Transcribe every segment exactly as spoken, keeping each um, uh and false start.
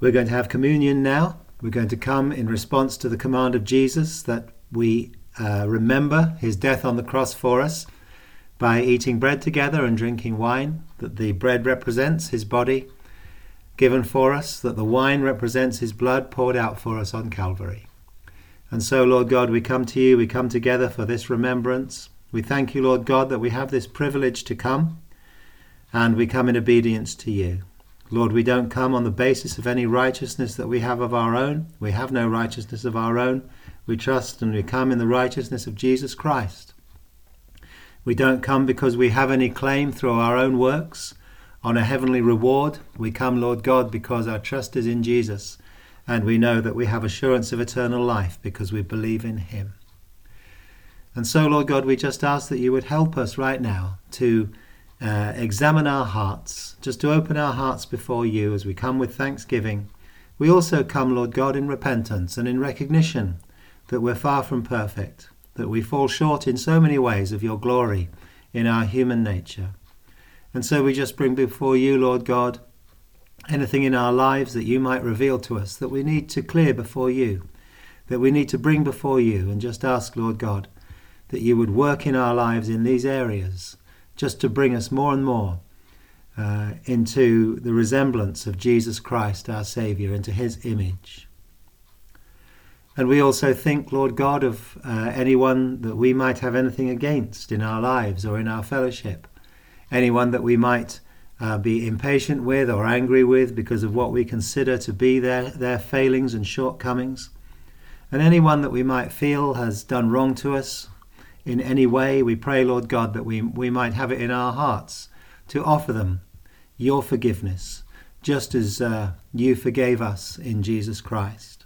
We're going to have communion now. We're going to come in response to the command of Jesus that we uh, remember his death on the cross for us by eating bread together and drinking wine, that the bread represents his body given for us, that the wine represents his blood poured out for us on Calvary. And so, Lord God, we come to you, we come together for this remembrance. We thank you, Lord God, that we have this privilege to come, and we come in obedience to you. Lord, we don't come on the basis of any righteousness that we have of our own. We have no righteousness of our own. We trust and we come in the righteousness of Jesus Christ. We don't come because we have any claim through our own works on a heavenly reward. We come, Lord God, because our trust is in Jesus, and we know that we have assurance of eternal life because we believe in him. And so, Lord God, we just ask that you would help us right now to uh, examine our hearts, just to open our hearts before you as we come with thanksgiving. We also come, Lord God, in repentance and in recognition that we're far from perfect, that we fall short in so many ways of your glory in our human nature. And so we just bring before you, Lord God, anything in our lives that you might reveal to us that we need to clear before you, that we need to bring before you, and just ask, Lord God, that you would work in our lives in these areas just to bring us more and more uh, into the resemblance of Jesus Christ, our Saviour, into his image. And we also think, Lord God, of uh, anyone that we might have anything against in our lives or in our fellowship, anyone that we might uh, be impatient with or angry with because of what we consider to be their, their failings and shortcomings, and anyone that we might feel has done wrong to us in any way. We pray, Lord God, that we, we might have it in our hearts to offer them your forgiveness, just as uh, you forgave us in Jesus Christ.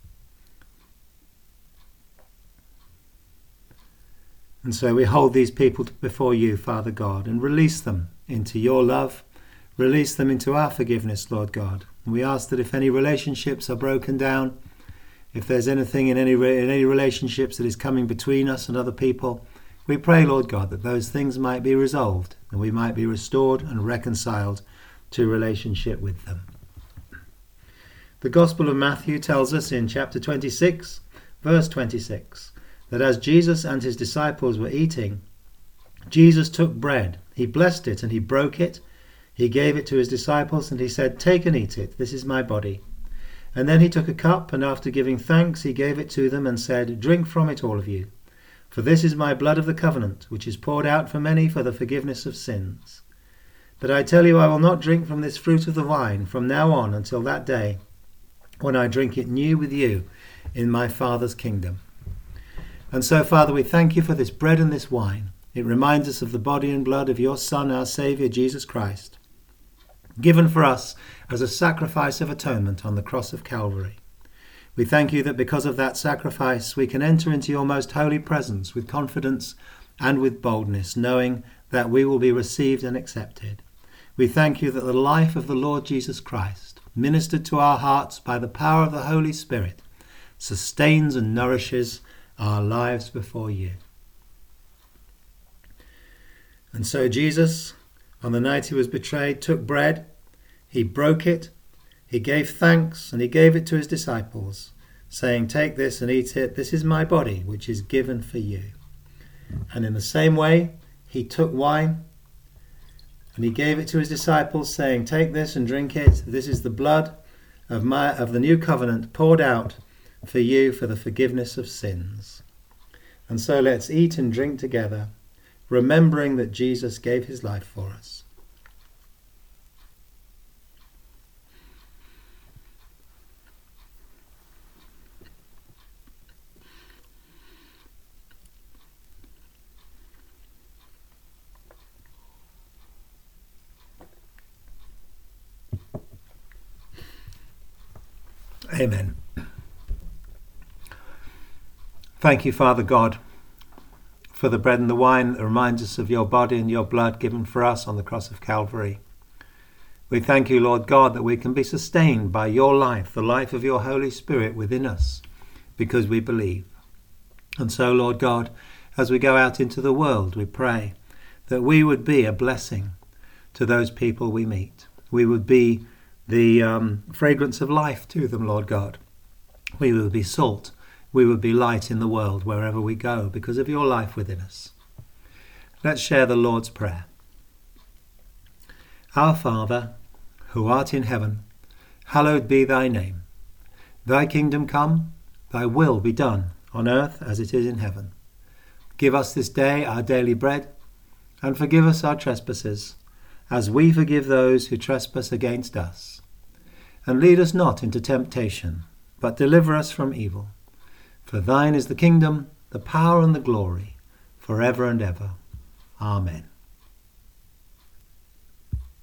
And so we hold these people before you, Father God, and release them into your love, release them into our forgiveness, Lord God. And we ask that if any relationships are broken down, if there's anything in any in any relationships that is coming between us and other people, we pray, Lord God, that those things might be resolved and we might be restored and reconciled to relationship with them. The Gospel of Matthew tells us in chapter twenty-six, verse twenty-six, that as Jesus and his disciples were eating, Jesus took bread, he blessed it and he broke it, he gave it to his disciples and he said, "Take and eat it, this is my body." And then he took a cup, and after giving thanks, he gave it to them and said, "Drink from it, all of you, for this is my blood of the covenant, which is poured out for many for the forgiveness of sins. But I tell you, I will not drink from this fruit of the vine from now on until that day when I drink it new with you in my Father's kingdom." And so, Father, we thank you for this bread and this wine. It reminds us of the body and blood of your Son, our Saviour, Jesus Christ, given for us as a sacrifice of atonement on the cross of Calvary. We thank you that because of that sacrifice we can enter into your most holy presence with confidence and with boldness, knowing that we will be received and accepted. We thank you that the life of the Lord Jesus Christ, ministered to our hearts by the power of the Holy Spirit, sustains and nourishes our lives before you. And so Jesus, on the night he was betrayed, took bread, he broke it, he gave thanks, and he gave it to his disciples, saying, "Take this and eat it. This is my body, which is given for you." And in the same way, he took wine, and he gave it to his disciples, saying, "Take this and drink it. This is the blood of my of the new covenant, poured out for you for the forgiveness of sins." And so let's eat and drink together, remembering that Jesus gave his life for us. Amen. Thank you, Father God, for the bread and the wine that reminds us of your body and your blood given for us on the cross of Calvary. We thank you, Lord God, that we can be sustained by your life, the life of your Holy Spirit within us, because we believe. And so, Lord God, as we go out into the world, we pray that we would be a blessing to those people we meet. We would be the um, fragrance of life to them, Lord God. We will be salt. We will be light in the world wherever we go because of your life within us. Let's share the Lord's Prayer. Our Father, who art in heaven, hallowed be thy name. Thy kingdom come, thy will be done, on earth as it is in heaven. Give us this day our daily bread, and forgive us our trespasses, as we forgive those who trespass against us. And lead us not into temptation, but deliver us from evil. For thine is the kingdom, the power and the glory, forever and ever. Amen.